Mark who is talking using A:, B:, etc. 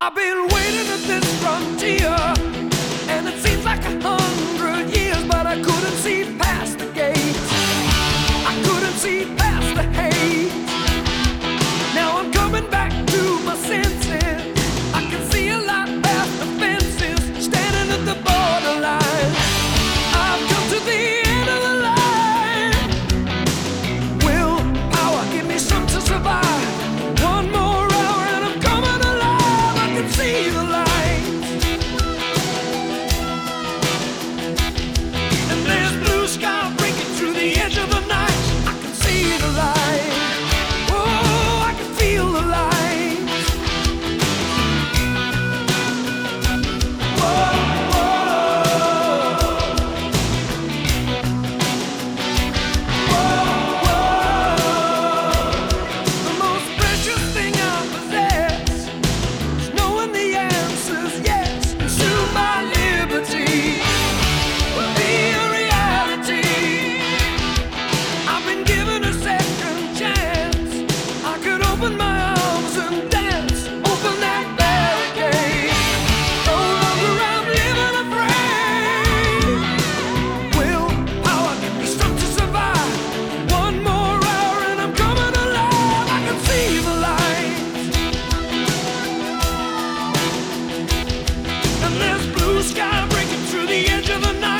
A: I've been waiting at this frontier, and it seems like 100 years, but I couldn't see past the gate. I couldn't see past the hate. Now I'm coming back to my senses. I can see a lot past the fences, standing at the borderline. I've come to the end of the line. Will power give me some to survive? One more hour and I'm coming alive. I can see the light, and there's blue sky breaking through the edge of the night. I can see the light. Oh, I can feel the light. Whoa, whoa, whoa. The most precious thing I possess is knowing the answer's yes, and soon my liberty will be a reality. I've been given a second chance. I could open my arms and dance, open that barricade. No longer I'm living afraid. Will power give me strength to survive? One more hour and I'm coming alive. I can see the light, and there's blue sky breaking through the edge of the night.